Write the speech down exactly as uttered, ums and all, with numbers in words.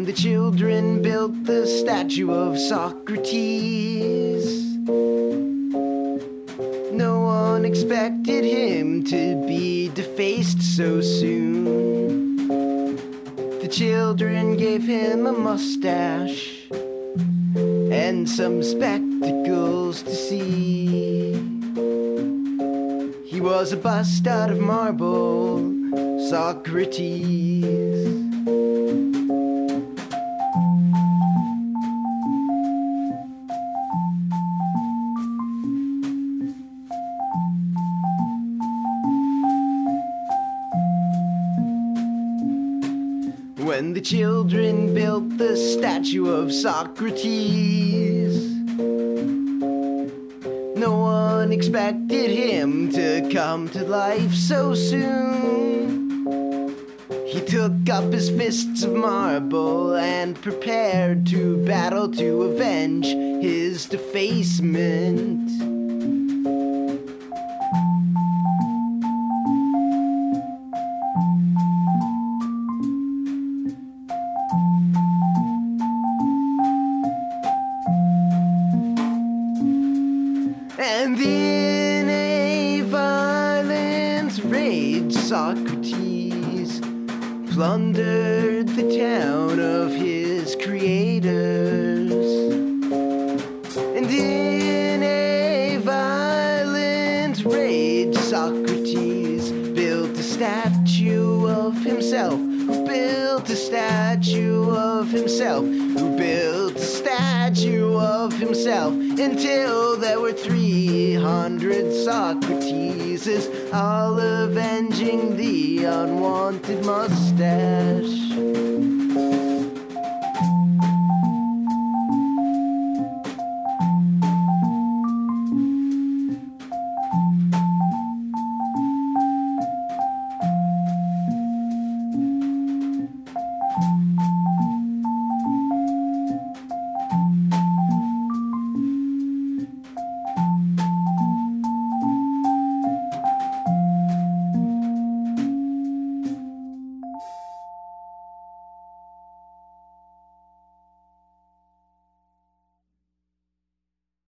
the children built the statue of Socrates, no one expected him to be defaced so soon. The children gave him a mustache and some spectacles to see. He was a bust out of marble, Socrates. When the children built the statue of Socrates, no one expected him to come to life so soon. He took up his fists of marble and prepared to battle to avenge his defacement. And in a violent rage, Socrates plundered the town of his creators. And in a violent rage, Socrates built a statue of himself, who built a statue of himself, who built a statue of himself, until there were three hundred Socrateses, all avenging the unwanted mustache.